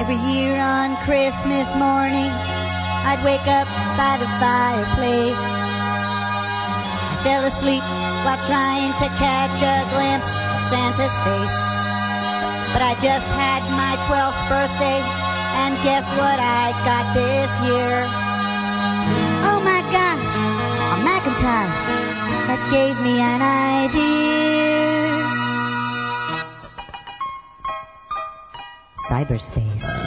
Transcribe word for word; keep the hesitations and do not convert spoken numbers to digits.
Every year on Christmas morning, I'd wake up by the fireplace. I fell asleep while trying to catch a glimpse of Santa's face. But I just had my twelfth birthday, and guess what I got this year? Oh my gosh, a Macintosh that gave me an idea. Cyberspace.